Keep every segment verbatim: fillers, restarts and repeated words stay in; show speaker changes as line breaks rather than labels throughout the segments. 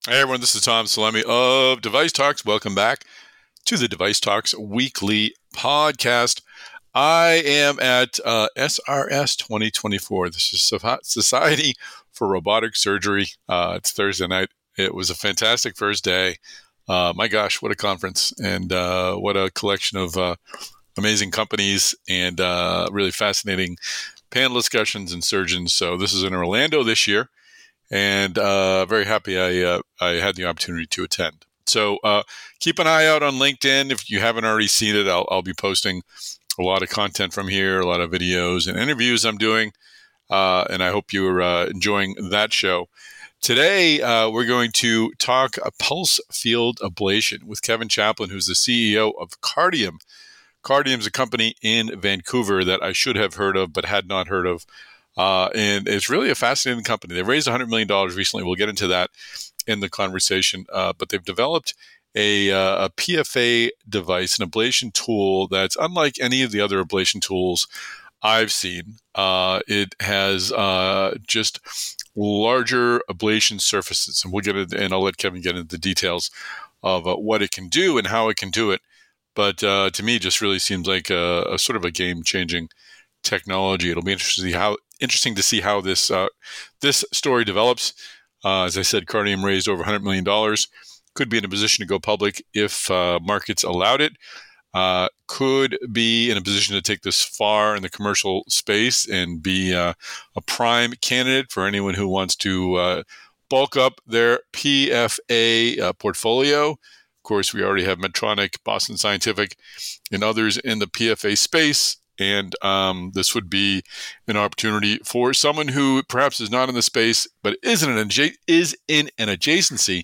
Hey everyone, this is Tom Salemi of Device Talks. Welcome back to the Device Talks weekly podcast. I am at uh, S R S twenty twenty-four. This is Society for Robotic Surgery. Uh, it's Thursday night. It was a fantastic first day. Uh, my gosh, what a conference, and uh, what a collection of uh, amazing companies and uh, really fascinating panel discussions and surgeons. So this is in Orlando this year. And uh, very happy I uh, I had the opportunity to attend. So uh, keep an eye out on LinkedIn. If you haven't already seen it, I'll, I'll be posting a lot of content from here, a lot of videos and interviews I'm doing. Uh, and I hope you're uh, enjoying that show. Today, uh, we're going to talk a pulse field ablation with Kevin Chaplin, who's the C E O of Cardium. Cardium is a company in Vancouver that I should have heard of but had not heard of. Uh, and it's really a fascinating company. They raised one hundred million dollars recently. We'll get into that in the conversation. Uh, but they've developed a, uh, a P F A device, an ablation tool that's unlike any of the other ablation tools I've seen. Uh, it has uh, just larger ablation surfaces. And we'll get it, and I'll let Kevin get into the details of uh, what it can do and how it can do it. But uh, to me, it just really seems like a, a sort of a game-changing technology. It'll be interesting to see how interesting to see how this uh, this story develops. Uh, as I said, Cardium raised over one hundred million dollars. Could be in a position to go public if uh, markets allowed it. Uh, could be in a position to take this far in the commercial space and be uh, a prime candidate for anyone who wants to uh, bulk up their P F A uh, portfolio. Of course, we already have Medtronic, Boston Scientific, and others in the P F A space. And um, this would be an opportunity for someone who perhaps is not in the space, but is in an, adja- is in an adjacency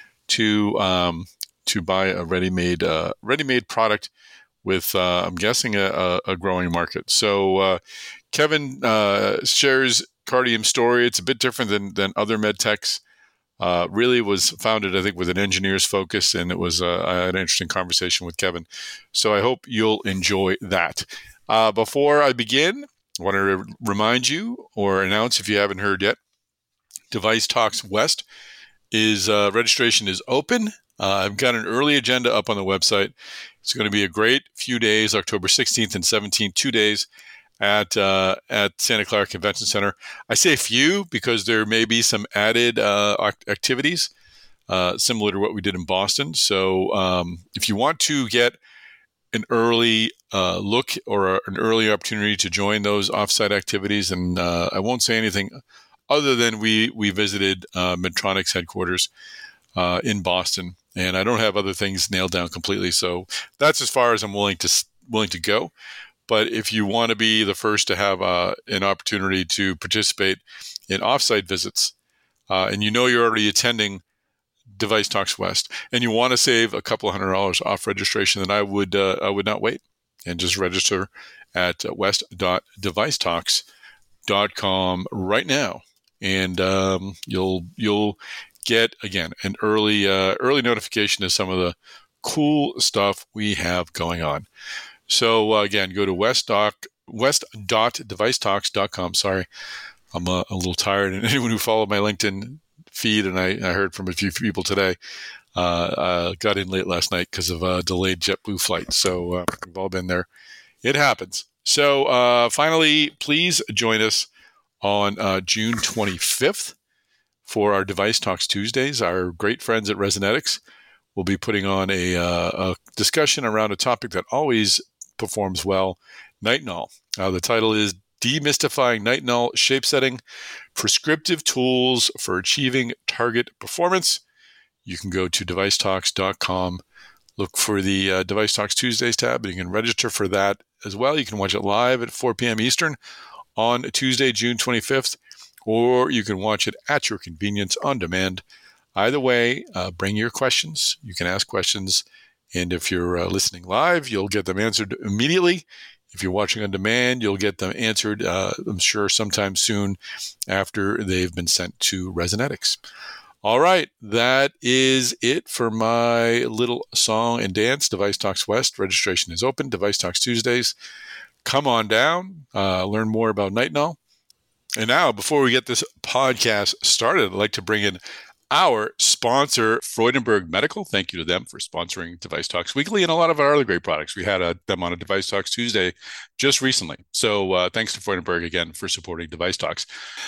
to um, to buy a ready-made uh, ready-made product with, uh, I'm guessing, a, a growing market. So uh, Kevin uh, shares Cardium's story. It's a bit different than than other med techs. Uh, really was founded, I think, with an engineer's focus, and it was uh, I had an interesting conversation with Kevin. So I hope you'll enjoy that. Uh, before I begin, I want to remind you or announce, if you haven't heard yet, Device Talks West is uh, registration is open. Uh, I've got an early agenda up on the website. It's going to be a great few days, October sixteenth and seventeenth, two days at uh, at Santa Clara Convention Center. I say few because there may be some added uh, activities uh, similar to what we did in Boston. So um, if you want to get an early uh, look or an early opportunity to join those offsite activities. And uh, I won't say anything other than we we visited uh, Medtronic's headquarters uh, in Boston, and I don't have other things nailed down completely. So that's as far as I'm willing to willing to go. But if you want to be the first to have uh, an opportunity to participate in offsite visits, uh, and you know you're already attending Device Talks West, and you want to save a couple of hundred dollars off registration, then I would uh, I would not wait and just register at west dot device talks dot com right now, and um, you'll you'll get again an early uh, early notification of some of the cool stuff we have going on. So uh, again, go to west dot device talks dot com. Sorry, I'm uh, a little tired, and anyone who followed my LinkedIn feed, and I, I heard from a few people today, uh, uh, got in late last night because of a delayed JetBlue flight. So uh, we've all been there. It happens. So uh, finally, please join us on uh, June twenty-fifth for our Device Talks Tuesdays. Our great friends at Resonetics will be putting on a, uh, a discussion around a topic that always performs well, nitinol. Uh, the title is Demystifying Nitinol Shape Setting, Prescriptive Tools for Achieving Target Performance. You can go to device talks dot com, look for the uh, Device Talks Tuesdays tab, and you can register for that as well. You can watch it live at four p.m. Eastern on Tuesday, June twenty-fifth, or you can watch it at your convenience on demand. Either way, uh, bring your questions. You can ask questions, and if you're uh, listening live, you'll get them answered immediately. If you're watching on demand, you'll get them answered, uh, I'm sure, sometime soon after they've been sent to Resonetics. All right, that is it for my little song and dance. Device Talks West, registration is open. Device Talks Tuesdays. Come on down, uh, learn more about nitinol. And now, before we get this podcast started, I'd like to bring in our special sponsor Freudenberg Medical. Thank you to them for sponsoring Device Talks Weekly and a lot of our other great products. We had a, them on a Device Talks Tuesday just recently. So uh, thanks to Freudenberg again for supporting Device Talks.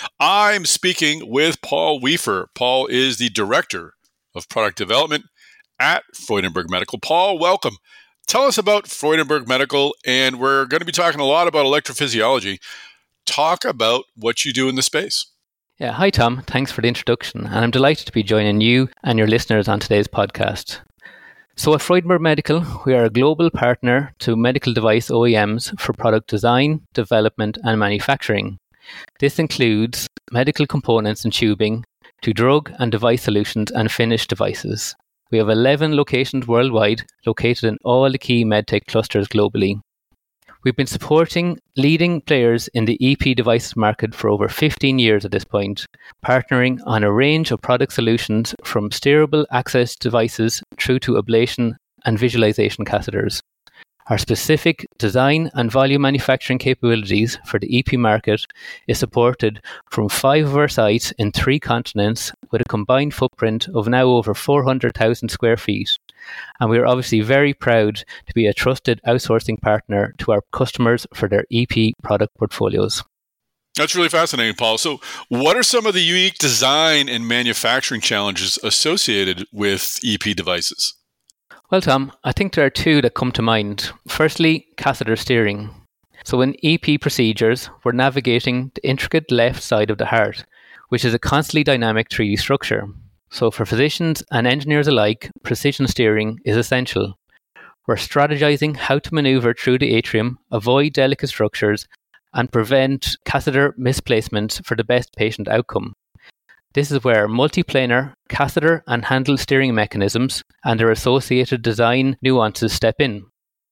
I'm speaking with Paul Wiefer. Paul is the Director of Product Development at Freudenberg Medical. Paul, welcome. Tell us about Freudenberg Medical, and we're going to be talking a lot about electrophysiology. Talk about what you do in the space.
Yeah, hi Tom. Thanks for the introduction, and I'm delighted to be joining you and your listeners on today's podcast. So at Freudenberg Medical, we are a global partner to medical device O E Ms for product design, development, and manufacturing. This includes medical components and tubing to drug and device solutions and finished devices. We have eleven locations worldwide, located in all the key medtech clusters globally. We've been supporting leading players in the E P devices market for over fifteen years at this point, partnering on a range of product solutions from steerable access devices through to ablation and visualization catheters. Our specific design and volume manufacturing capabilities for the E P market is supported from five of our sites in three continents with a combined footprint of now over four hundred thousand square feet. And we are obviously very proud to be a trusted outsourcing partner to our customers for their E P product portfolios.
That's really fascinating, Paul. So what are some of the unique design and manufacturing challenges associated with E P devices?
Well, Tom, I think there are two that come to mind. Firstly, catheter steering. So in E P procedures, we're navigating the intricate left side of the heart, which is a constantly dynamic three D structure. So for physicians and engineers alike, precision steering is essential. We're strategizing how to maneuver through the atrium, avoid delicate structures, and prevent catheter misplacements for the best patient outcome. This is where multiplanar catheter and handle steering mechanisms and their associated design nuances step in.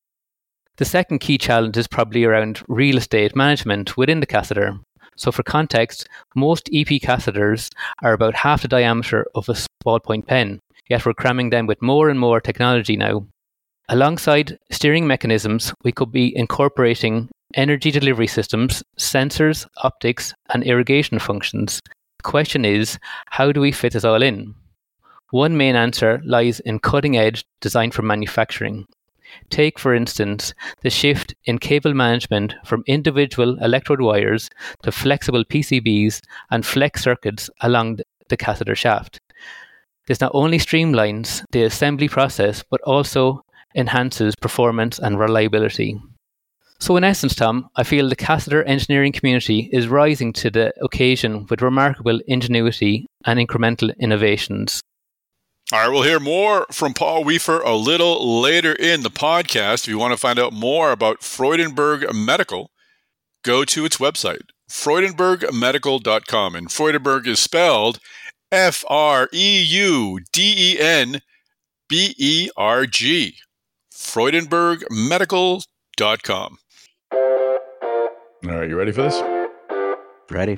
The second key challenge is probably around real estate management within the catheter. So for context, most E P catheters are about half the diameter of a ballpoint pen, yet we're cramming them with more and more technology now. Alongside steering mechanisms, we could be incorporating energy delivery systems, sensors, optics, and irrigation functions. The question is, how do we fit this all in? One main answer lies in cutting-edge design for manufacturing. Take, for instance, the shift in cable management from individual electrode wires to flexible P C Bs and flex circuits along the catheter shaft. This not only streamlines the assembly process, but also enhances performance and reliability. So in essence, Tom, I feel the catheter engineering community is rising to the occasion with remarkable ingenuity and incremental innovations.
All right, we'll hear more from Paul Wiefer a little later in the podcast. If you want to find out more about Freudenberg Medical, go to its website, freudenberg medical dot com. And Freudenberg is spelled F R E U D E N B E R G, freudenberg medical dot com. All right, you ready for this?
Ready.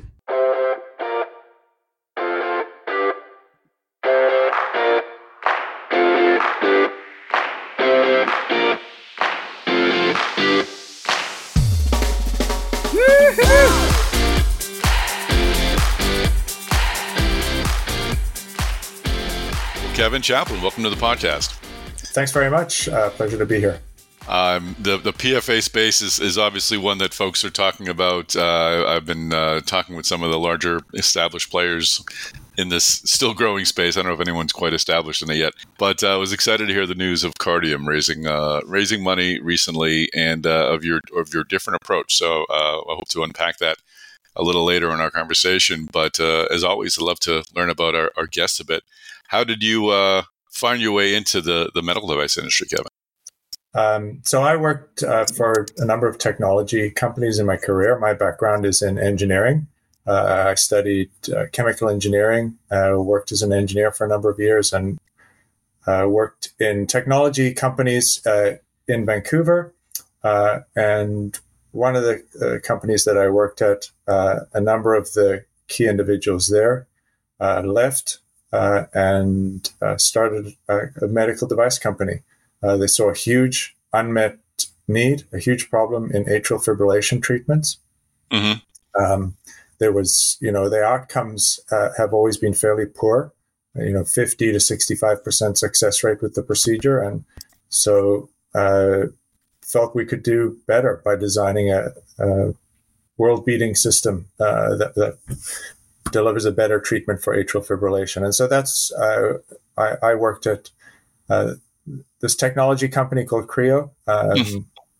Kevin Chaplin, welcome to the podcast.
Thanks very much. Uh, pleasure to be here.
Um, the the P F A space is, is obviously one that folks are talking about. Uh, I've been uh, talking with some of the larger established players in this still growing space. I don't know if anyone's quite established in it yet, but uh, I was excited to hear the news of Cardium raising uh, raising money recently and uh, of your of your different approach. So uh, I hope to unpack that a little later in our conversation. But uh, as always, I'd love to learn about our, our guests a bit. How did you uh, find your way into the, the medical device industry, Kevin?
Um, so I worked uh, for a number of technology companies in my career. My background is in engineering. Uh, I studied uh, chemical engineering, uh, worked as an engineer for a number of years, and uh, worked in technology companies uh, in Vancouver. Uh, and one of the uh, companies that I worked at, uh, a number of the key individuals there uh, left uh, and uh, started a, a medical device company. Uh, they saw a huge unmet need, a huge problem in atrial fibrillation treatments. Mm-hmm. Um, there was, you know, the outcomes uh, have always been fairly poor you know, fifty to sixty-five percent success rate with the procedure. And so uh, felt we could do better by designing a, a world-beating system uh, that, that delivers a better treatment for atrial fibrillation. And so that's, uh, I, I worked at uh, this technology company called Creo. Um, mm.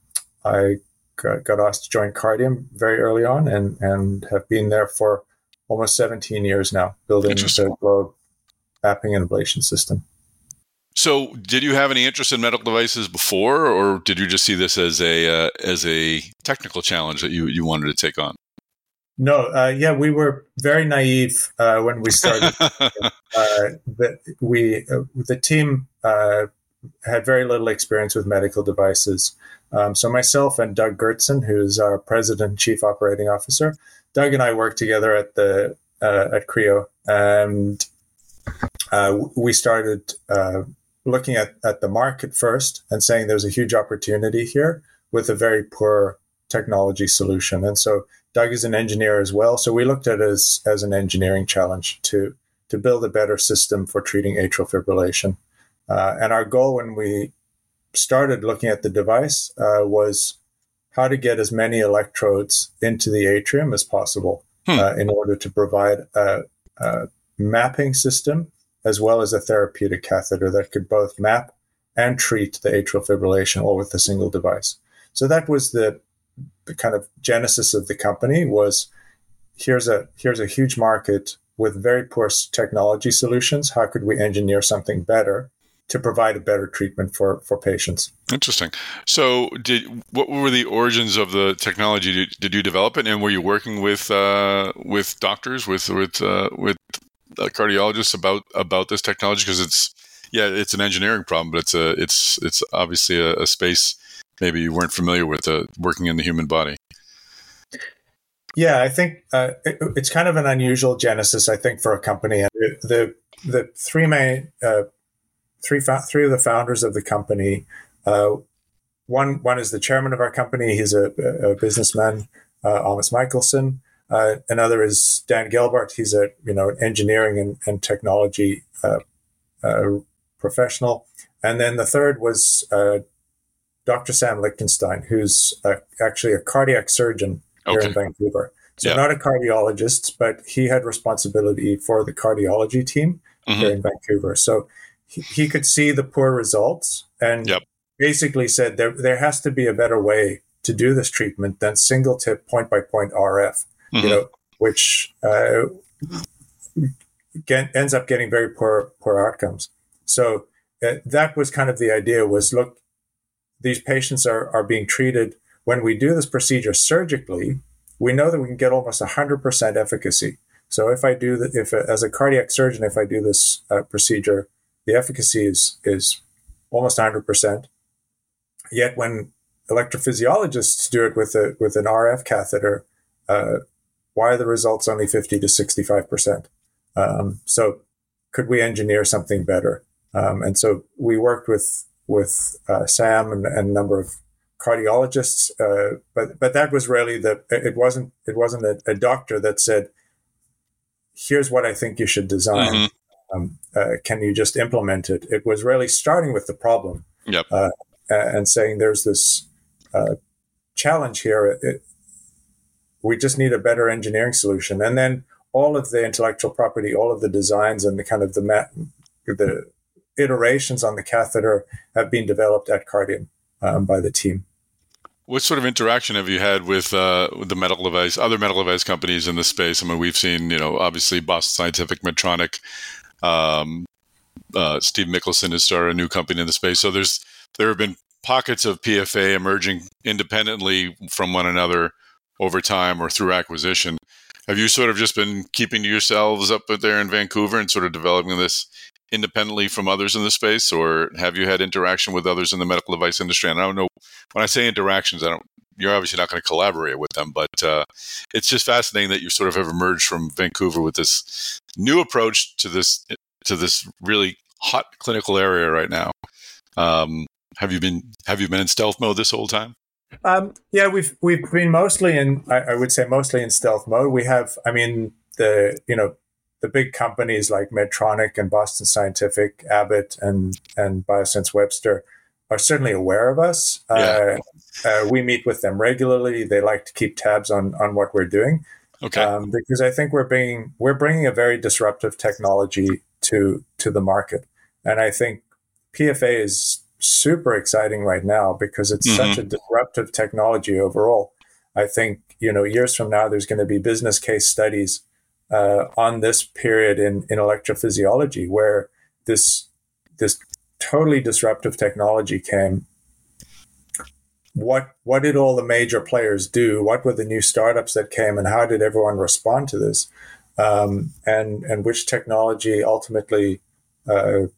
I got, got asked to join Cardium very early on and, and have been there for almost seventeen years now, building the globe mapping and ablation system.
So did you have any interest in medical devices before, or did you just see this as a uh, as a technical challenge that you, you wanted to take on?
No, uh, yeah, we were very naive uh, when we started. uh, the, we, uh, the team uh, had very little experience with medical devices. Um, so myself and Doug Gertson, who's our president and chief operating officer, Doug and I worked together at the uh, at Creo, and uh, we started uh, looking at, at the market first and saying there's a huge opportunity here with a very poor technology solution. And so Doug is an engineer as well. So we looked at it as, as an engineering challenge to, to build a better system for treating atrial fibrillation. Uh, and our goal when we started looking at the device uh, was how to get as many electrodes into the atrium as possible hmm. uh, in order to provide a, a mapping system as well as a therapeutic catheter that could both map and treat the atrial fibrillation all with a single device. So that was the, the kind of genesis of the company was here's a here's a huge market with very poor technology solutions. How could we engineer something better to provide a better treatment for, for patients?
Interesting. So did what were the origins of the technology? Did, did you develop it, and were you working with uh, with doctors, with with uh, with uh, cardiologists about about this technology? Because it's yeah, it's an engineering problem, but it's a it's it's obviously a, a space maybe you weren't familiar with, uh, working in the human body.
Yeah, I think uh, it, it's kind of an unusual genesis, I think, for a company. The the, the three main uh, three three of the founders of the company. Uh, one one is the chairman of our company. He's a, a businessman, uh, Amos Michelson. Uh, another is Dan Gelbart. He's a you know engineering and, and technology uh, uh, professional. And then the third was uh, Doctor Sam Lichtenstein, who's uh, actually a cardiac surgeon here okay. in Vancouver. So yeah. not a cardiologist, but he had responsibility for the cardiology team mm-hmm. here in Vancouver. So he, he could see the poor results and yep. basically said there there has to be a better way to do this treatment than single tip point by point R F, mm-hmm. you know, which uh, get, ends up getting very poor poor outcomes. So uh, that was kind of the idea was, look, these patients are, are being treated. When we do this procedure surgically, we know that we can get almost one hundred percent efficacy. So if I do the, if as a cardiac surgeon, if I do this uh, procedure, the efficacy is is almost one hundred percent. Yet when electrophysiologists do it with a with an R F catheter, uh, why are the results only fifty to sixty-five percent? Um, so could we engineer something better? Um, and so we worked with with uh, Sam and, and a number of cardiologists, uh, but but that was really the it wasn't it wasn't a, a doctor that said, here's what I think you should design. Mm-hmm. Um, uh, can you just implement it? It was really starting with the problem
yep.
uh, and saying there's this uh, challenge here. It, we just need a better engineering solution, and then all of the intellectual property, all of the designs, and the kind of the ma- the iterations on the catheter have been developed at Cardium um, by the team.
What sort of interaction have you had with, uh, with the medical device, other medical device companies in this space? I mean, we've seen, you know, obviously Boston Scientific, Medtronic, um, uh, Steve Michelson has started a new company in the space. So there's there have been pockets of P F A emerging independently from one another over time or through acquisition. Have you sort of just been keeping to yourselves up there in Vancouver and sort of developing this independently from others in the space, or have you had interaction with others in the medical device industry? And I don't know, when I say interactions, I don't, you're obviously not going to collaborate with them, but uh, it's just fascinating that you sort of have emerged from Vancouver with this new approach to this, to this really hot clinical area right now. Um, have you been, have you been in stealth mode this whole time?
Um, yeah, we've, we've been mostly in, I, I would say mostly in stealth mode. We have, I mean, the, you know, the big companies like Medtronic and Boston Scientific, Abbott, and and Biosense Webster are certainly aware of us.
Yeah.
Uh, uh, we meet with them regularly. They like to keep tabs on on what we're doing.
Okay.
Um, because I think we're bringing we're bringing a very disruptive technology to to the market, and I think P F A is super exciting right now because it's mm-hmm. such a disruptive technology overall. I think, you know, years from now, there's going to be business case studies uh, on this period in, in electrophysiology where this this totally disruptive technology came. What what did all the major players do? What were the new startups that came, and how did everyone respond to this? Um, and and which technology ultimately uh,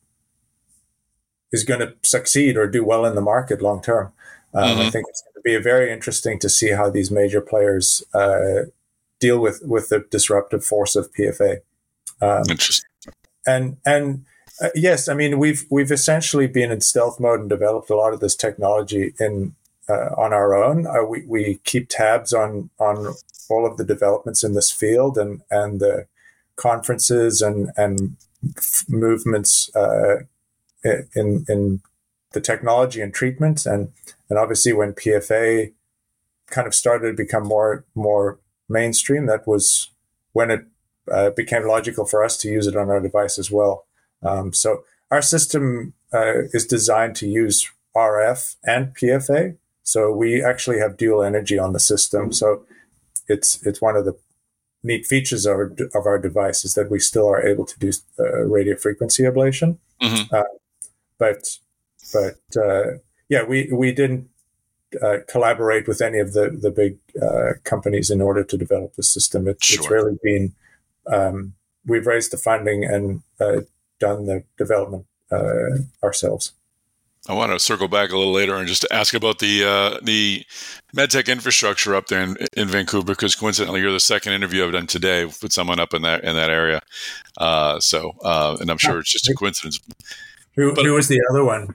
is going to succeed or do well in the market long term? Um, mm-hmm. I think it's going to be very interesting to see how these major players uh, deal with with the disruptive force of P F A. Um,
Interesting.
And and uh, yes, I mean we've we've essentially been in stealth mode and developed a lot of this technology in. Uh, on our own. Uh, we, we keep tabs on on all of the developments in this field and, and the conferences and, and f- movements uh, in in the technology and treatment. And, and obviously when P F A kind of started to become more more mainstream, that was when it uh, became logical for us to use it on our device as well. Um, so our system uh, is designed to use R F and P F A. So we actually have dual energy on the system. So it's it's one of the neat features of our, of our device is that we still are able to do uh, radio frequency ablation. Mm-hmm. Uh, but but uh, yeah, we we didn't uh, collaborate with any of the the big uh, companies in order to develop the system. It, sure. It's really been um, we've raised the funding and uh, done the development uh, ourselves.
I want to circle back a little later and just ask about the uh, the medtech infrastructure up there in, in Vancouver, because coincidentally, you're the second interview I've done today with someone up in that in that area. Uh, so, uh, and I'm sure it's just a coincidence.
Who, but, who was the other one?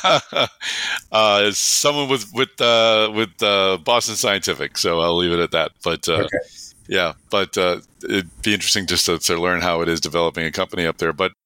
uh, someone with with uh, with uh, Boston Scientific. So I'll leave it at that. But uh, okay. yeah, but uh, it'd be interesting just to, to learn how it is developing a company up there. But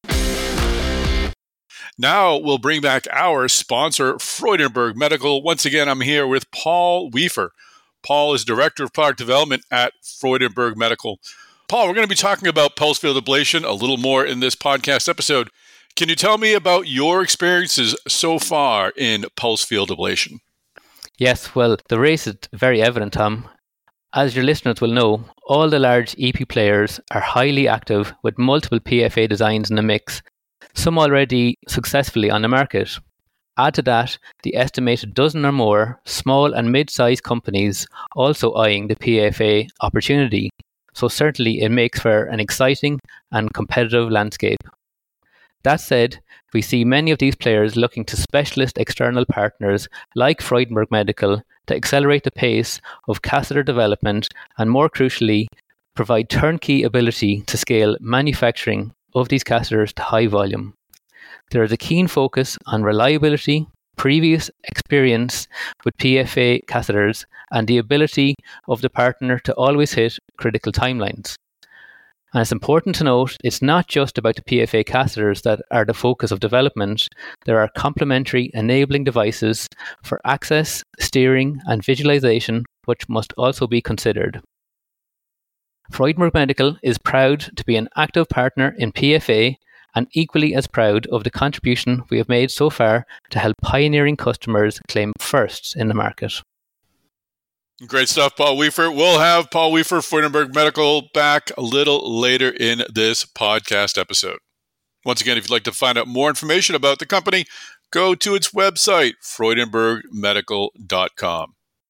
now we'll bring back our sponsor, Freudenberg Medical. Once again, I'm here with Paul Wiefer. Paul is Director of Product Development at Freudenberg Medical. Paul, we're going to be talking about pulse field ablation a little more in this podcast episode. Can you tell me about your experiences so far in pulse field ablation?
Yes, well, the race is very evident, Tom. As your listeners will know, all the large E P players are highly active with multiple P F A designs in the mix, some already successfully on the market. Add to that the estimated dozen or more small and mid-sized companies also eyeing the P F A opportunity. So certainly it makes for an exciting and competitive landscape. That said, we see many of these players looking to specialist external partners like Freudenberg Medical to accelerate the pace of catheter development and, more crucially, provide turnkey ability to scale manufacturing of these catheters to high volume. There is a keen focus on reliability, previous experience with P F A catheters, and the ability of the partner to always hit critical timelines. And it's important to note, it's not just about the P F A catheters that are the focus of development. There are complementary enabling devices for access, steering, and visualization, which must also be considered. Freudenberg Medical is proud to be an active partner in P F A and equally as proud of the contribution we have made so far to help pioneering customers claim firsts in the market.
Great stuff, Paul Wiefer. We'll have Paul Wiefer, Freudenberg Medical, back a little later in this podcast episode. Once again, if you'd like to find out more information about the company, go to its website, freudenberg medical dot com.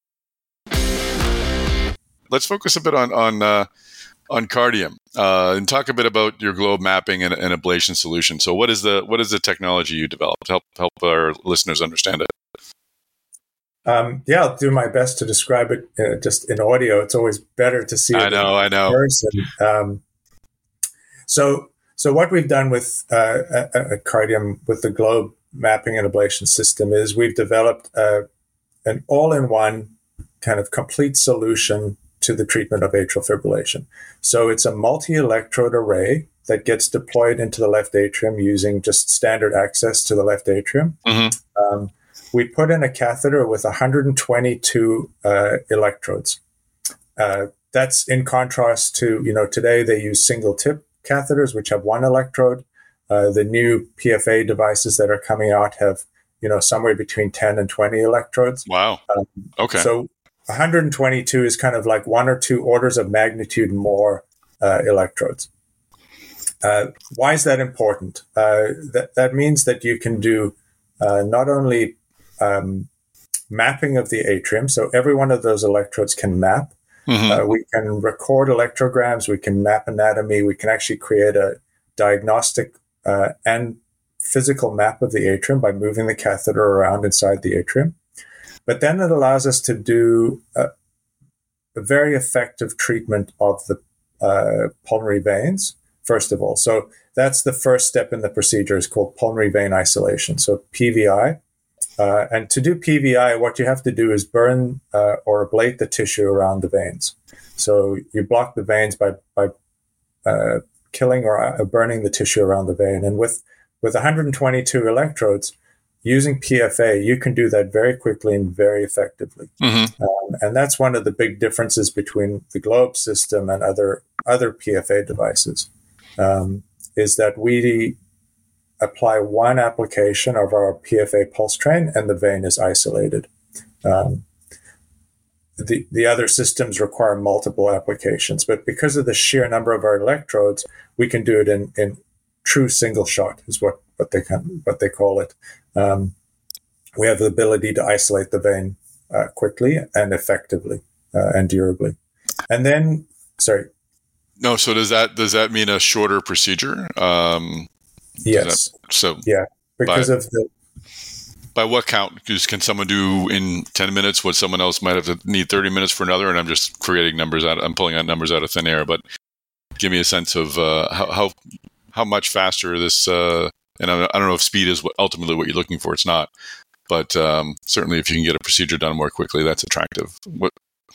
Let's focus a bit on on uh, on Cardium uh, and talk a bit about your globe mapping and, and ablation solution. So, what is the what is the technology you developed? Help help our listeners understand it.
Um, yeah, I'll do my best to describe it uh, just in audio. It's always better to see it
I know,
in
I know.
person. Um, so, so what we've done with uh, at Cardium with the globe mapping and ablation system is we've developed uh, an all-in-one kind of complete solution to the treatment of atrial fibrillation. So it's a multi-electrode array that gets deployed into the left atrium using just standard access to the left atrium.
Mm-hmm.
Um, we put in a catheter with one hundred twenty-two uh, electrodes. Uh, that's in contrast to, you know, today they use single tip catheters, which have one electrode. Uh, the new P F A devices that are coming out have, you know, somewhere between ten and twenty electrodes.
Wow.
Um,
okay.
So one hundred twenty-two is kind of like one or two orders of magnitude more uh, electrodes. Uh, why is that important? Uh, that, that means that you can do uh, not only um, mapping of the atrium, so every one of those electrodes can map. Mm-hmm. Uh, we can record electrograms, we can map anatomy, we can actually create a diagnostic uh, and physical map of the atrium by moving the catheter around inside the atrium. But then it allows us to do a, a very effective treatment of the uh, pulmonary veins, first of all. So that's the first step in the procedure, is called pulmonary vein isolation. So P V I. Uh, and to do P V I, what you have to do is burn uh, or ablate the tissue around the veins. So you block the veins by by uh, killing or uh, burning the tissue around the vein. And with, with one hundred twenty-two electrodes, using P F A, you can do that very quickly and very effectively. Mm-hmm. Um, and that's one of the big differences between the Globe system and other other P F A devices, um, is that we apply one application of our P F A pulse train and the vein is isolated. Um, the, the other systems require multiple applications, but because of the sheer number of our electrodes, we can do it in, in true single shot is what, what they can, what they call it. Um, we have the ability to isolate the vein uh, quickly and effectively uh, and durably. And then, sorry.
No, so does that, does that mean a shorter procedure? Um,
Yes.
That, so
yeah, because
by,
of the.
By what count? Can someone do in ten minutes what someone else might have to need thirty minutes for another? And I'm just creating numbers out. I'm pulling out numbers out of thin air. But give me a sense of uh, how, how how much faster this. Uh, and I, I don't know if speed is what, ultimately what you're looking for. It's not, but um, certainly if you can get a procedure done more quickly, that's attractive. What?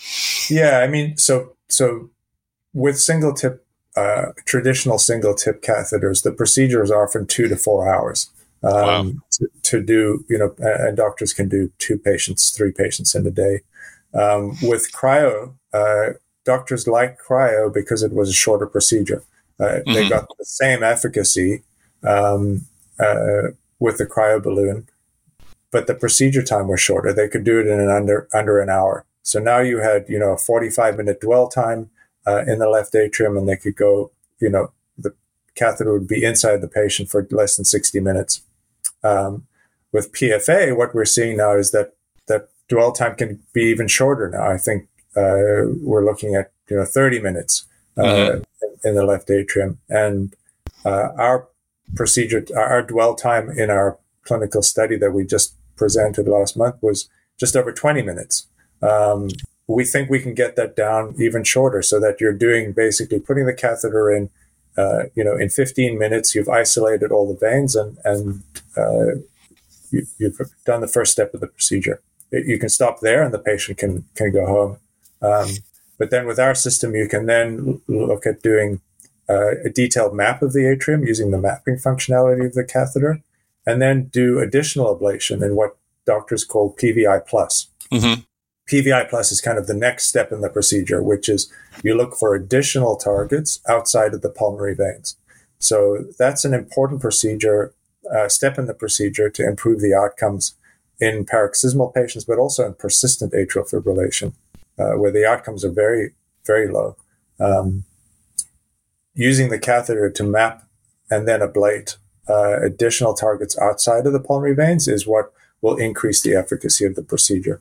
Yeah, I mean, so so with single tip. Uh, traditional single tip catheters, the procedure is often two to four hours um, wow. to, to do, you know, and doctors can do two patients, three patients in a day. Um, with cryo, uh, doctors like cryo because it was a shorter procedure. Uh, mm-hmm. They got the same efficacy um, uh, with the cryo balloon, but the procedure time was shorter. They could do it in an under under an hour. So now you had, you know, a forty-five minute dwell time Uh, in the left atrium, and they could go, you know, the catheter would be inside the patient for less than sixty minutes. Um, with P F A, what we're seeing now is that that dwell time can be even shorter now. I think uh, we're looking at, you know, thirty minutes uh, mm-hmm. in, in the left atrium. And uh, our procedure, our dwell time in our clinical study that we just presented last month was just over twenty minutes. Um, We think we can get that down even shorter, so that you're doing basically putting the catheter in, uh, you know, in fifteen minutes, you've isolated all the veins and, and uh, you, you've done the first step of the procedure. It, you can stop there and the patient can, can go home. Um, but then with our system, you can then look at doing uh, a detailed map of the atrium using the mapping functionality of the catheter, and then do additional ablation in what doctors call P V I plus. Mm-hmm. P V I plus is kind of the next step in the procedure, which is you look for additional targets outside of the pulmonary veins. So that's an important procedure, uh, step in the procedure to improve the outcomes in paroxysmal patients, but also in persistent atrial fibrillation, uh, where the outcomes are very, very low. Um, using the catheter to map and then ablate uh, additional targets outside of the pulmonary veins is what will increase the efficacy of the procedure.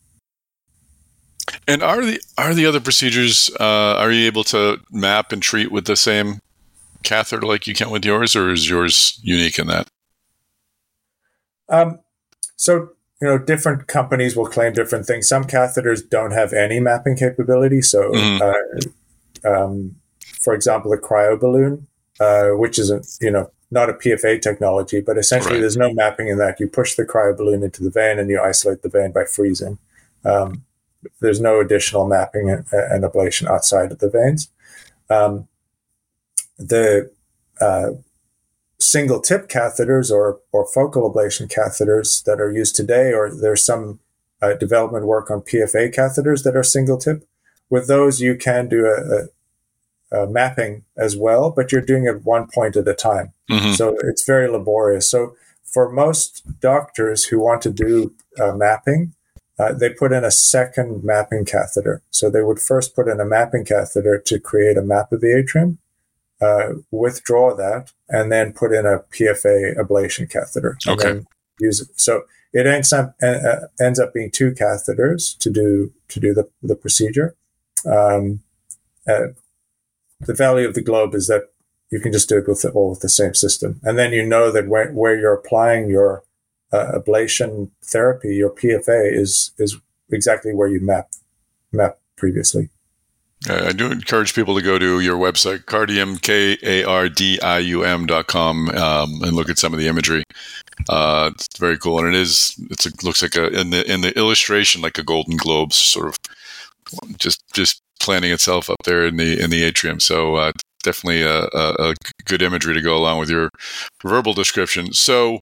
And are the are the other procedures, uh, are you able to map and treat with the same catheter like you can with yours, or is yours unique in that?
Um, so, you know, different companies will claim different things. Some catheters don't have any mapping capability. So, mm-hmm. uh, um, for example, the cryo balloon, uh, which is, a, you know, not a P F A technology, but essentially right. There's no mapping in that. You push the cryo balloon into the vein and you isolate the vein by freezing. Um, there's no additional mapping and, and ablation outside of the veins. Um, the uh, single tip catheters or, or focal ablation catheters that are used today, or there's some uh, development work on P F A catheters that are single tip. With those, you can do a, a, a mapping as well, but you're doing it one point at a time. Mm-hmm. So it's very laborious. So for most doctors who want to do uh, mapping, uh, they put in a second mapping catheter. So they would first put in a mapping catheter to create a map of the atrium, uh, withdraw that, and then put in a P F A ablation catheter. And
okay.
Then use it. So it ends up uh, ends up being two catheters to do to do the, the procedure. Um, uh, the value of the globe is that you can just do it with the, all with the same system. And then you know that where, where you're applying your uh, ablation therapy, your P F A is is exactly where you map map previously.
Uh, I do encourage people to go to your website, Kardium, K A R D I U M dot com, um, and look at some of the imagery. Uh, it's very cool. And it is, it's, it looks like a, in the, in the illustration, like a golden globe sort of just, just planting itself up there in the, in the atrium. So, uh, definitely a, a, a good imagery to go along with your verbal description. So,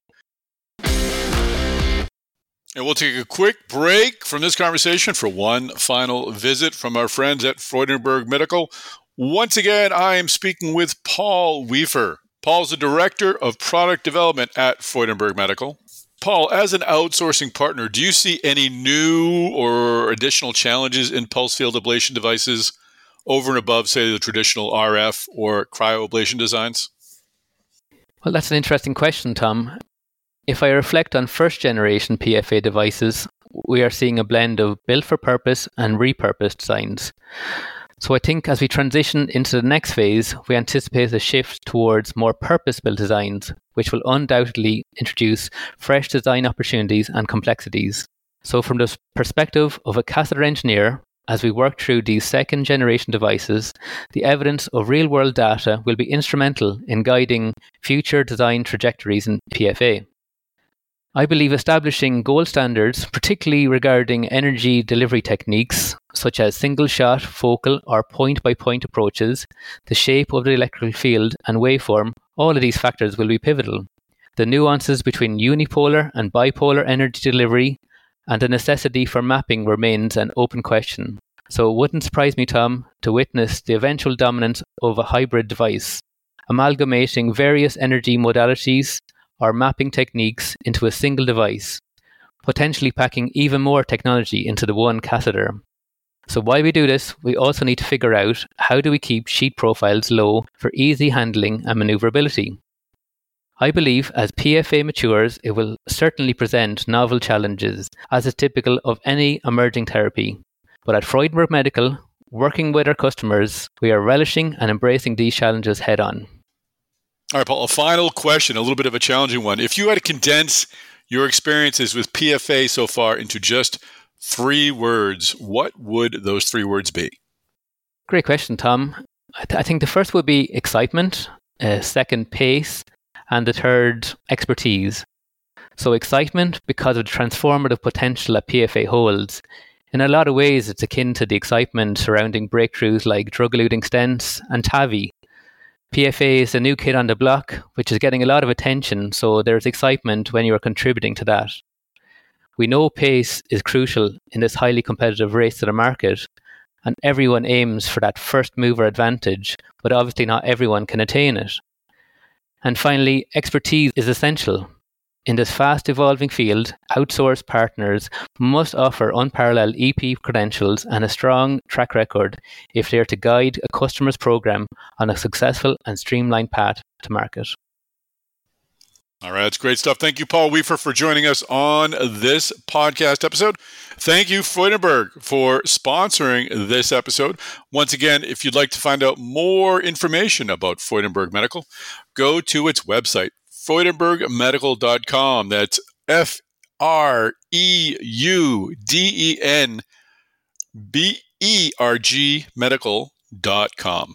and we'll take a quick break from this conversation for one final visit from our friends at Freudenberg Medical. Once again, I am speaking with Paul Wiefer. Paul's the Director of Product Development at Freudenberg Medical. Paul, as an outsourcing partner, do you see any new or additional challenges in pulse field ablation devices over and above, say, the traditional R F or cryoablation designs?
Well, that's an interesting question, Tom. If I reflect on first-generation P F A devices, we are seeing a blend of built-for-purpose and repurposed designs. So I think as we transition into the next phase, we anticipate a shift towards more purpose-built designs, which will undoubtedly introduce fresh design opportunities and complexities. So from the perspective of a catheter engineer, as we work through these second-generation devices, the evidence of real-world data will be instrumental in guiding future design trajectories in P F A. I believe establishing gold standards, particularly regarding energy delivery techniques, such as single-shot, focal, or point-by-point approaches, the shape of the electrical field and waveform, all of these factors will be pivotal. The nuances between unipolar and bipolar energy delivery and the necessity for mapping remains an open question. So it wouldn't surprise me, Tom, to witness the eventual dominance of a hybrid device, amalgamating various energy modalities or mapping techniques into a single device, potentially packing even more technology into the one catheter. So while we do this, we also need to figure out how do we keep sheet profiles low for easy handling and maneuverability. I believe as P F A matures, it will certainly present novel challenges, as is typical of any emerging therapy. But at Freudenberg Medical, working with our customers, we are relishing and embracing these challenges head on.
All right, Paul, a final question, a little bit of a challenging one. If you had to condense your experiences with P F A so far into just three words, what would those three words be?
Great question, Tom. I, th- I think the first would be excitement, uh, second, pace, and the third, expertise. So excitement because of the transformative potential that P F A holds. In a lot of ways, it's akin to the excitement surrounding breakthroughs like drug-eluting stents and T A V I. P F A is a new kid on the block, which is getting a lot of attention, so there's excitement when you are contributing to that. We know pace is crucial in this highly competitive race to the market, and everyone aims for that first mover advantage, but obviously not everyone can attain it. And finally, expertise is essential. In this fast-evolving field, outsourced partners must offer unparalleled E P credentials and a strong track record if they are to guide a customer's program on a successful and streamlined path to market.
All right, that's great stuff. Thank you, Paul Wiefer, for joining us on this podcast episode. Thank you, Freudenberg, for sponsoring this episode. Once again, if you'd like to find out more information about Freudenberg Medical, go to its website, freudenberg medical dot com. That's F R E U D E N B E R G medical dot com.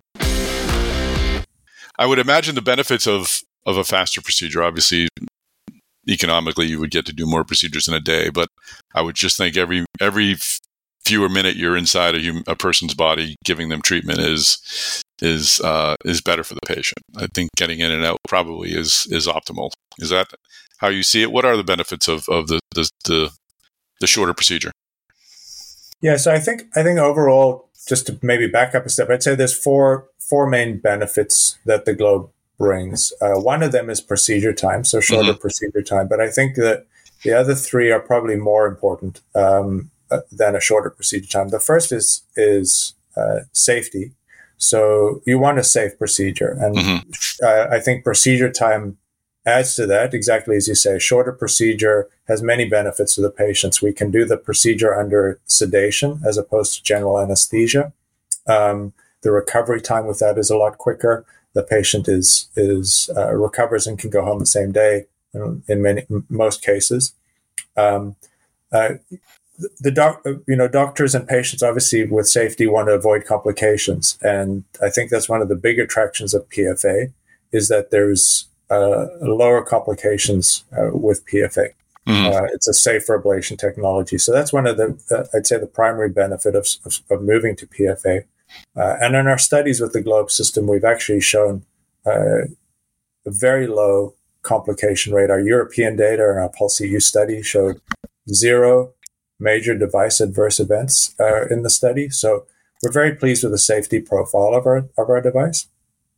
I would imagine the benefits of, of a faster procedure, obviously, economically, you would get to do more procedures in a day, but I would just think every every fewer minute you're inside a, hum, a person's body giving them treatment is is uh, is better for the patient. I think getting in and out probably is is optimal. Is that how you see it? What are the benefits of, of the, the the the shorter procedure?
Yeah, so I think I think overall, just to maybe back up a step, I'd say there's four four main benefits that the Globe brings. Uh, one of them is procedure time, so shorter mm-hmm. procedure time. But I think that the other three are probably more important um, uh, than a shorter procedure time. The first is is uh, safety. So you want a safe procedure, and mm-hmm. uh, I think procedure time adds to that. Exactly as you say, shorter procedure has many benefits to the patients. We can do the procedure under sedation as opposed to general anesthesia. Um, the recovery time with that is a lot quicker. The patient is is uh, recovers and can go home the same day in, in many most cases. Um, uh, the doc, you know, doctors and patients obviously with safety want to avoid complications, and I think that's one of the big attractions of P F A is that there's uh, lower complications uh, with P F A. Mm-hmm. Uh, it's a safer ablation technology, so that's one of the uh, I'd say the primary benefit of of, of moving to P F A. Uh, and in our studies with the Globe system, we've actually shown uh, a very low complication rate. Our European data and our Pulse E U study showed zero major device adverse events uh, in the study. So we're very pleased with the safety profile of our of our device.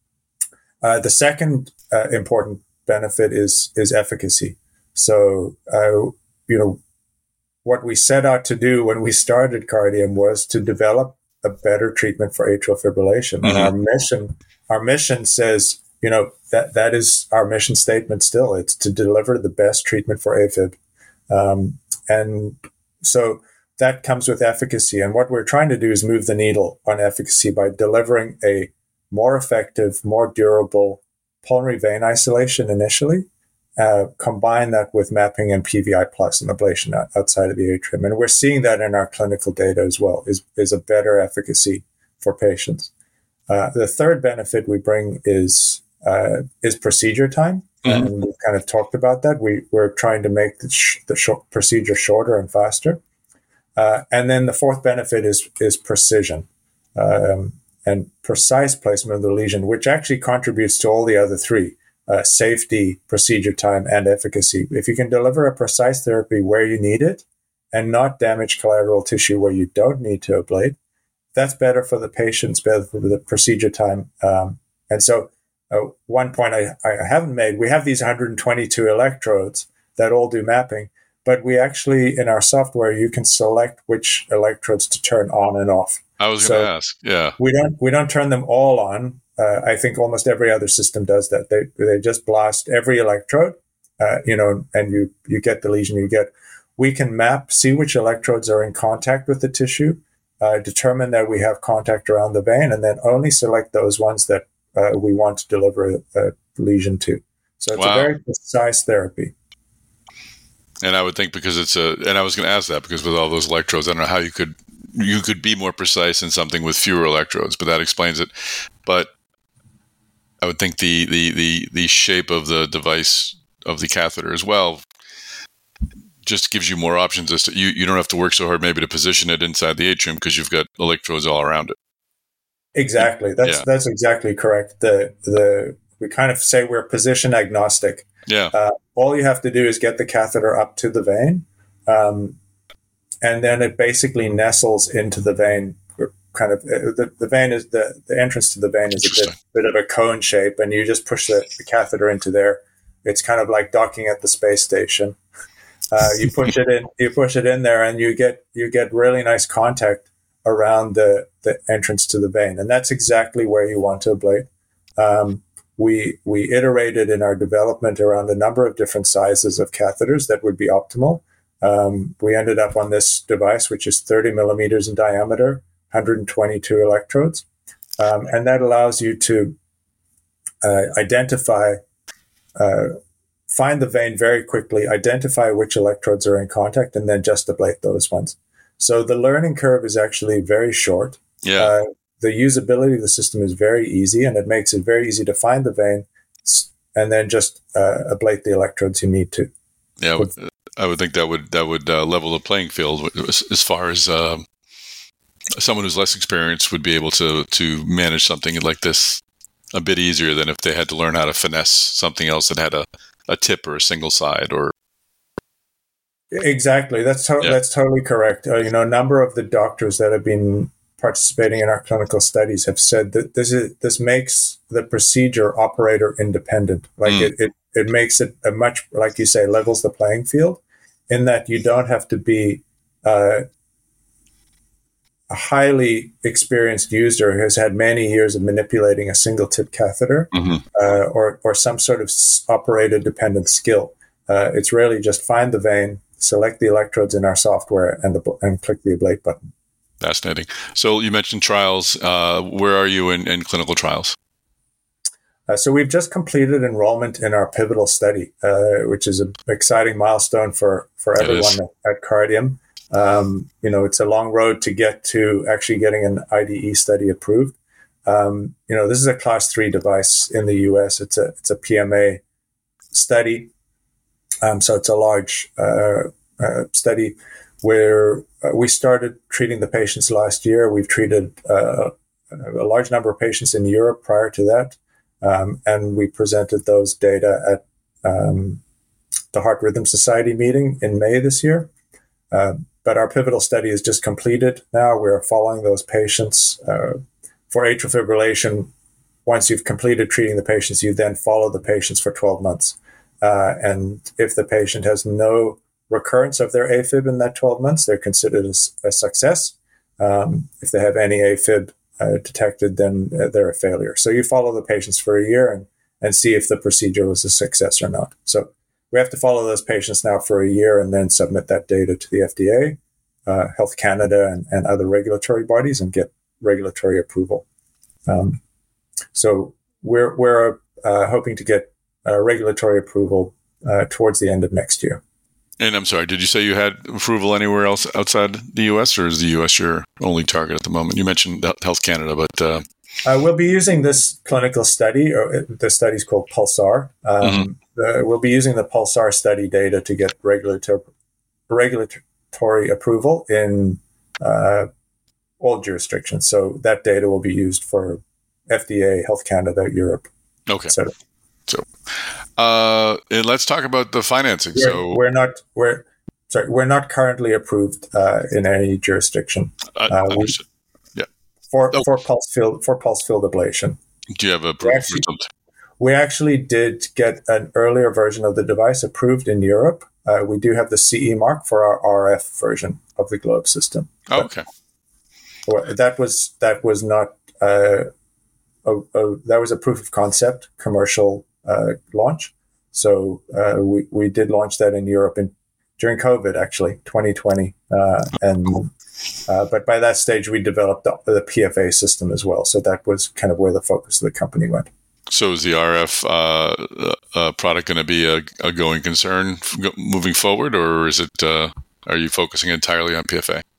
Uh, the second uh, important benefit is is efficacy. So uh, you know what we set out to do when we started Cardium was to develop a better treatment for atrial fibrillation. Mm-hmm. And our mission, our mission says, you know, that that is our mission statement still. It's to deliver the best treatment for AFib. Um, and so that comes with efficacy. And what we're trying to do is move the needle on efficacy by delivering a more effective, more durable pulmonary vein isolation initially, uh, combine that with mapping and P V I plus and ablation outside of the atrium. And we're seeing that in our clinical data as well, is, is a better efficacy for patients. Uh, the third benefit we bring is uh, is procedure time. Mm-hmm. And we've kind of talked about that. We, we're trying to make the, sh- the short procedure shorter and faster. Uh, and then the fourth benefit is is precision um, and precise placement of the lesion, which actually contributes to all the other three, uh, safety, procedure time, and efficacy. If you can deliver a precise therapy where you need it and not damage collateral tissue where you don't need to ablate, that's better for the patients, better for the procedure time. Um, and so uh, one point I, I haven't made, we have these one hundred twenty-two electrodes that all do mapping, but we actually, in our software, you can select which electrodes to turn on and off.
I was going to ask, yeah.
We don't we don't turn them all on. Uh, I think almost every other system does that. They they just blast every electrode, uh, you know, and you you get the lesion you get. We can map, see which electrodes are in contact with the tissue, uh, determine that we have contact around the vein, and then only select those ones that uh, we want to deliver a, a lesion to. So it's wow. a very precise therapy.
And I would think because it's a, and I was going to ask that because with all those electrodes, I don't know how you could, you could be more precise in something with fewer electrodes, but that explains it. But I would think the, the, the, the shape of the device of the catheter as well just gives you more options as to, you, you don't have to work so hard maybe to position it inside the atrium because you've got electrodes all around it.
Exactly. That's, yeah. that's exactly correct. The, the, we kind of say we're position agnostic.
Yeah.
Uh, all you have to do is get the catheter up to the vein, um, and then it basically nestles into the vein. Kind of uh, the, the vein is the, the entrance to the vein is a bit, bit of a cone shape, and you just push the, the catheter into there. It's kind of like docking at the space station. Uh, you push it in, you push it in there, and you get you get really nice contact around the the entrance to the vein, and that's exactly where you want to ablate. Um, We we iterated in our development around a number of different sizes of catheters that would be optimal. Um, we ended up on this device, which is thirty millimeters in diameter, one hundred twenty-two electrodes. Um, and that allows you to uh, identify, uh, find the vein very quickly, identify which electrodes are in contact, and then just ablate those ones. So the learning curve is actually very short.
Yeah.
Uh, The usability of the system is very easy, and it makes it very easy to find the vein and then just uh, ablate the electrodes you need to.
Yeah, I would, I would think that would that would uh, level the playing field as, as far as uh, someone who's less experienced would be able to to manage something like this a bit easier than if they had to learn how to finesse something else that had a, a tip or a single side or.
Exactly. That's to- yeah. that's totally correct. Uh, you know, a number of the doctors that have been participating in our clinical studies have said that this is this makes the procedure operator independent. Like mm. it, it, it makes it a much, like you say, levels the playing field in that you don't have to be uh, a highly experienced user who has had many years of manipulating a single tip catheter mm-hmm. uh, or, or some sort of operator dependent skill. Uh, it's really just find the vein, select the electrodes in our software, and the and click the ablate button.
Fascinating. So you mentioned trials. Uh, where are you in, in clinical trials?
Uh, so we've just completed enrollment in our pivotal study, uh, which is an exciting milestone for, for everyone at, at Cardium. Um, you know, it's a long road to get to actually getting an I D E study approved. Um, you know, this is a class three device in the U S. It's a it's a P M A study. Um, so it's a large uh, uh, study where uh, we started treating the patients last year. We've treated uh, a large number of patients in Europe prior to that. Um, and we presented those data at um, the Heart Rhythm Society meeting in May this year. Uh, but our pivotal study is just completed now. We're following those patients. Uh, for atrial fibrillation, once you've completed treating the patients, you then follow the patients for twelve months. Uh, and if the patient has no recurrence of their AFib in that twelve months, they're considered a, a success. Um, if they have any AFib uh, detected, then uh, they're a failure. So you follow the patients for a year and, and see if the procedure was a success or not. So we have to follow those patients now for a year and then submit that data to the F D A, uh, Health Canada, and, and other regulatory bodies and get regulatory approval. Um, so we're, we're uh, hoping to get Uh, regulatory approval uh, towards the end of next year.
And I'm sorry, did you say you had approval anywhere else outside the U S, or is the U S your only target at the moment? You mentioned Health Canada, but... Uh...
Uh, we'll be using this clinical study, or the study is called PULSAR. Um, mm-hmm. the, we'll be using the PULSAR study data to get regulatory, regulatory approval in uh, all jurisdictions. So that data will be used for F D A, Health Canada, Europe,
okay.
et cetera.
So, uh, and let's talk about the financing.
We're,
so
we're not we're sorry we're not currently approved uh, in any jurisdiction.
Uh, uh, we, yeah.
For oh. for pulse field for pulse field ablation.
Do you have approval for something?
We actually did get an earlier version of the device approved in Europe. Uh, we do have the C E mark for our R F version of the Globe system.
Oh, okay.
That was that was not uh, a, a, that was a proof of concept commercial. Uh, launch. So uh, we, we did launch that in Europe in, during COVID, actually, twenty twenty. Uh, and uh, But by that stage, we developed the, the P F A system as well. So that was kind of where the focus of the company went.
So is the R F uh, uh, product going to be a, a going concern moving forward, or is it? Uh, are you focusing entirely on P F A?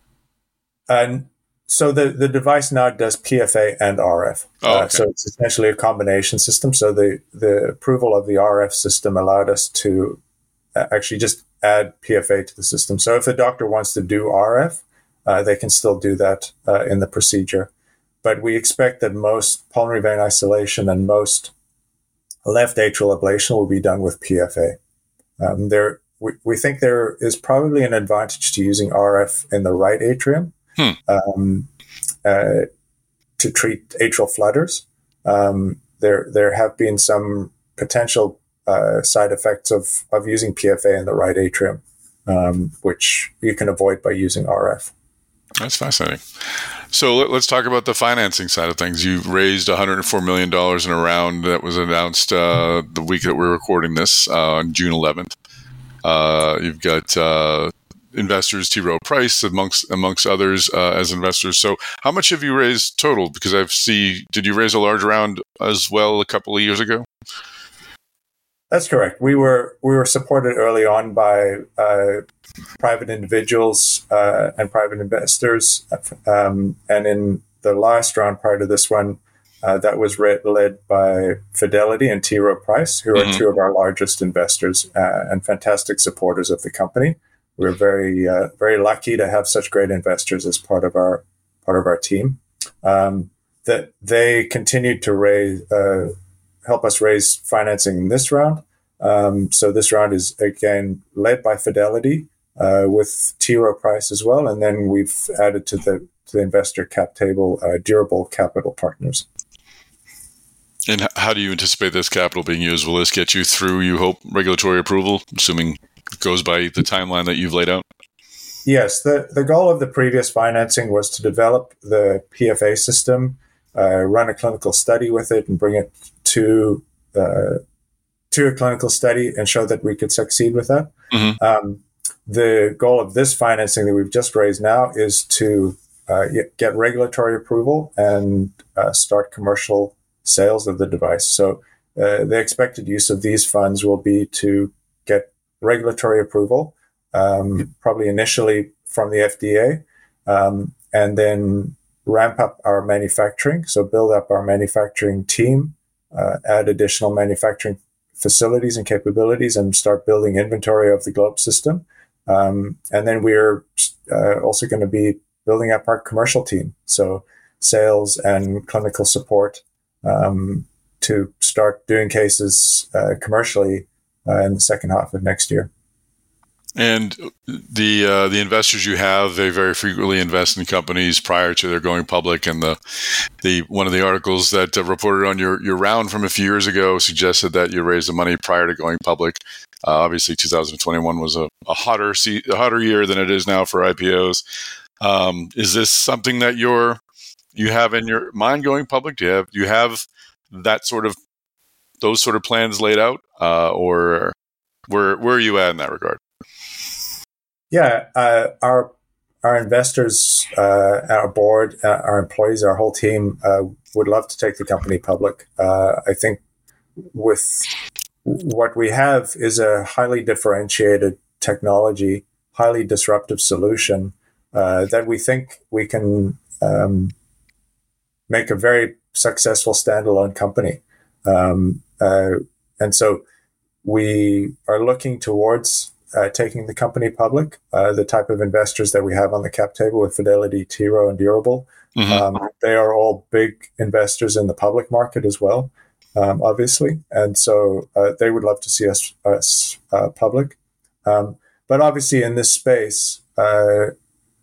And So the, the device now does P F A and R F.
Oh, okay.
uh, so it's essentially a combination system. So the, the approval of the R F system allowed us to actually just add P F A to the system. So if a doctor wants to do R F, uh, they can still do that uh, in the procedure. But we expect that most pulmonary vein isolation and most left atrial ablation will be done with P F A. Um, there, we, we think there is probably an advantage to using R F in the right atrium. Hmm. Um, uh, to treat atrial flutters. Um, there there have been some potential uh, side effects of, of using P F A in the right atrium, um, which you can avoid by using R F.
That's fascinating. So let, let's talk about the financing side of things. You've raised one hundred four million dollars in a round that was announced uh, the week that we're recording this uh, on June eleventh. Uh, you've got... Uh, investors, T. Rowe Price, amongst amongst others uh, as investors. So how much have you raised total? Because I see, did you raise a large round as well a couple of years ago?
That's correct. We were we were supported early on by uh, private individuals uh, and private investors. Um, and in the last round prior to this one, uh, that was re- led by Fidelity and T. Rowe Price, who are mm-hmm. two of our largest investors uh, and fantastic supporters of the company. We're very, uh, very lucky to have such great investors as part of our part of our team. Um, that they continued to raise, uh, help us raise financing in this round. Um, so this round is again led by Fidelity uh, with T. Rowe Price as well, and then we've added to the to the investor cap table uh, Durable Capital Partners.
And how do you anticipate this capital being used? Will this get you through, you hope, regulatory approval, assuming it goes by the timeline that you've laid out?
Yes, the, the goal of the previous financing was to develop the P F A system, uh, run a clinical study with it, and bring it to uh, to a clinical study and show that we could succeed with that. Mm-hmm. Um, the goal of this financing that we've just raised now is to uh, get regulatory approval and uh, start commercial sales of the device. So uh, the expected use of these funds will be to get regulatory approval, um, probably initially from the F D A, um, and then ramp up our manufacturing. So build up our manufacturing team, uh, add additional manufacturing facilities and capabilities, and start building inventory of the Globe system. Um, and then we're uh, also going to be building up our commercial team. So sales and clinical support um, to start doing cases uh, commercially uh, in the second half of next year.
And the uh, the investors you have, they very frequently invest in companies prior to their going public. And the the one of the articles that uh, reported on your, your round from a few years ago suggested that you raised the money prior to going public. Uh, obviously, two thousand twenty-one was a, a hotter se- a hotter year than it is now for I P Os. Um, is this something that you're you have in your mind going public? Do you have do you have that sort of those sort of plans laid out, uh, or where where are you at in that regard?
Yeah, uh, our our investors, uh, our board, uh, our employees, our whole team uh, would love to take the company public. Uh, I think with what we have is a highly differentiated technology, highly disruptive solution uh, that we think we can um, make a very successful standalone company. Um, uh, and so we are looking towards Uh, taking the company public, uh, the type of investors that we have on the cap table with Fidelity, T. Rowe, and Durable. Mm-hmm. Um, they are all big investors in the public market as well, um, obviously. And so uh, they would love to see us, us uh, public. Um, but obviously in this space, uh,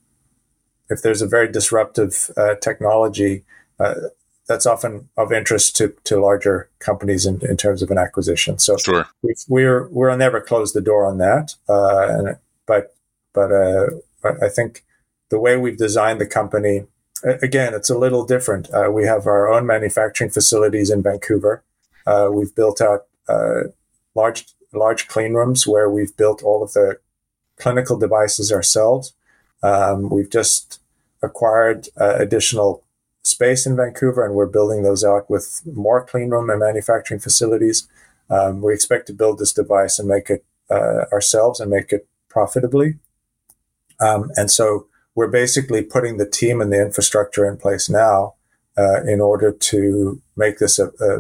if there's a very disruptive uh, technology, uh, that's often of interest to, to larger companies in, in terms of an acquisition. So
sure.
we've, we're we'll never close the door on that. Uh, and, but but uh, I think the way we've designed the company, again, it's a little different. Uh, we have our own manufacturing facilities in Vancouver. Uh, we've built out uh, large large clean rooms where we've built all of the clinical devices ourselves. Um, we've just acquired uh, additional space in Vancouver, and we're building those out with more clean room and manufacturing facilities. Um, we expect to build this device and make it uh, ourselves and make it profitably. Um, and so we're basically putting the team and the infrastructure in place now uh, in order to make this a, a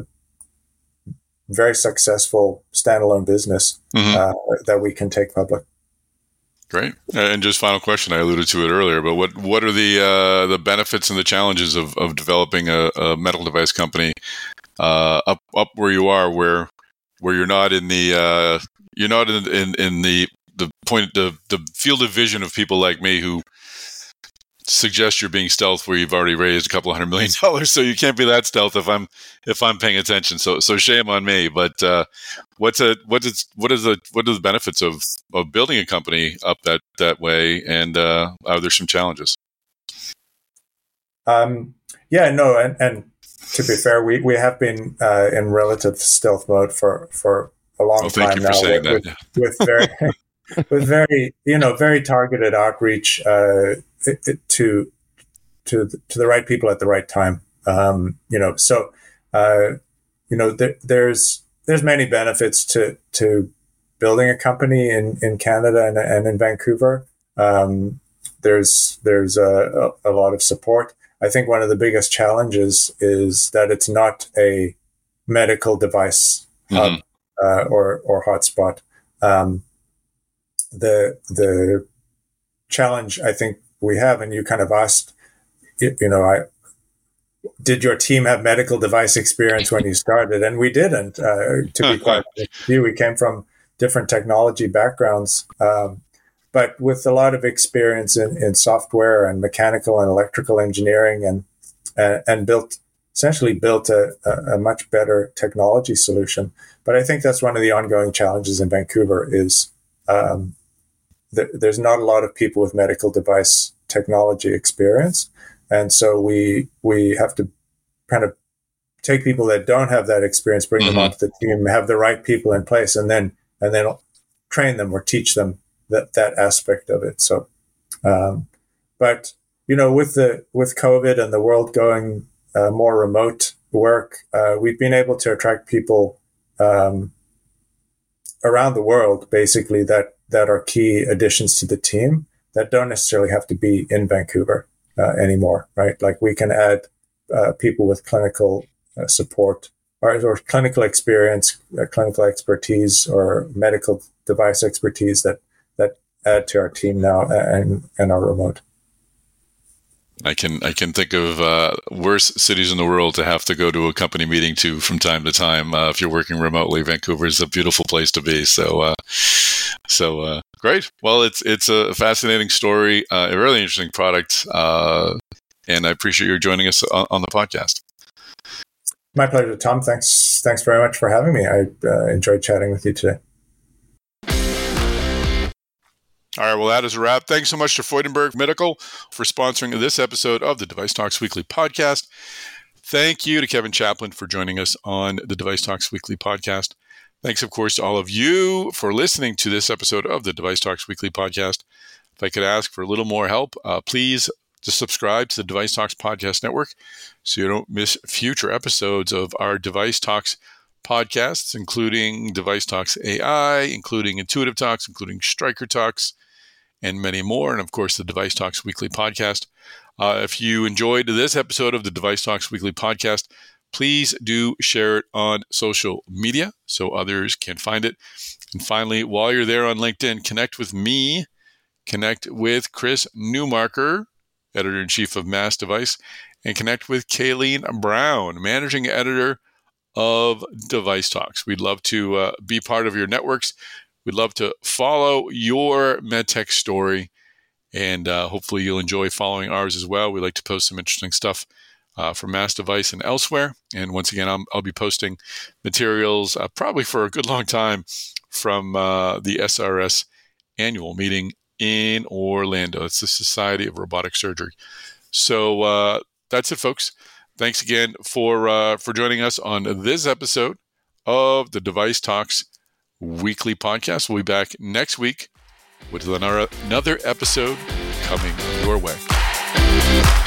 very successful standalone business mm-hmm. uh, that we can take public.
Great. And just final question, I alluded to it earlier, but what, what are the uh, the benefits and the challenges of, of developing a, a medical device company uh, up up where you are, where where you're not in the uh, you're not in, in, in the the point the the field of vision of people like me who suggest you're being stealth where you've already raised a couple of hundred million dollars, so you can't be that stealth if I'm if I'm paying attention. So so shame on me. But uh, what's a what is what is the what are the benefits of, of building a company up that that way, and uh, are there some challenges?
Um, yeah, no, and, and to be fair, we, we have been uh, in relative stealth mode for, for a long
well, thank
time
you
now.
For saying
with,
that.
With, with very with very you know very targeted outreach. Uh, It, it, to to the, to the right people at the right time, um, you know. So, uh, you know, there, there's there's many benefits to to building a company in, in Canada and, and in Vancouver. Um, there's there's a, a, a lot of support. I think one of the biggest challenges is that it's not a medical device hub mm-hmm. uh, or or hotspot. Um, the the challenge, I think, we have, and you kind of asked, you know, I did your team have medical device experience when you started? And we didn't. Uh, to be quite honest with you, we came from different technology backgrounds, um, but with a lot of experience in, in software and mechanical and electrical engineering, and and, and built essentially built a, a, a much better technology solution. But I think that's one of the ongoing challenges in Vancouver is um, th- there's not a lot of people with medical device technology experience. And so we we have to kind of take people that don't have that experience, bring mm-hmm. them onto the team, have the right people in place, and then and then train them or teach them that, that aspect of it. So, um, but you know, with the with COVID and the world going uh, more remote work, uh, we've been able to attract people um, around the world, basically that that are key additions to the team that don't necessarily have to be in Vancouver. Uh, anymore, right? Like we can add uh, people with clinical uh, support or, or clinical experience, uh, clinical expertise, or medical device expertise that that add to our team now and and are remote.
I can I can think of uh, worse cities in the world to have to go to a company meeting to from time to time. Uh, if you're working remotely, Vancouver is a beautiful place to be. So, uh, so uh, great. Well, it's it's a fascinating story, uh, a really interesting product, uh, and I appreciate you joining us on, on the podcast.
My pleasure, Tom. Thanks thanks very much for having me. I uh, enjoyed chatting with you today.
All right, well, that is a wrap. Thanks so much to Freudenberg Medical for sponsoring this episode of the Device Talks Weekly Podcast. Thank you to Kevin Chaplin for joining us on the Device Talks Weekly Podcast. Thanks, of course, to all of you for listening to this episode of the Device Talks Weekly Podcast. If I could ask for a little more help, uh, please just subscribe to the Device Talks Podcast Network so you don't miss future episodes of our Device Talks podcasts, including Device Talks A I, including Intuitive Talks, including Stryker Talks, and many more, and of course, the Device Talks Weekly Podcast. Uh, if you enjoyed this episode of the Device Talks Weekly Podcast, please do share it on social media so others can find it. And finally, while you're there on LinkedIn, connect with me, connect with Chris Newmarker, Editor-in-Chief of Mass Device, and connect with Kayleen Brown, Managing Editor of Device Talks. We'd love to uh, be part of your networks. We'd love to follow your MedTech story, and uh, hopefully you'll enjoy following ours as well. We like to post some interesting stuff uh, from Mass Device and elsewhere. And once again, I'm, I'll be posting materials uh, probably for a good long time from uh, the S R S annual meeting in Orlando. It's the Society of Robotic Surgery. So uh, that's it, folks. Thanks again for uh, for joining us on this episode of the Device Talks Weekly Podcast. We'll be back next week with another, another episode coming your way.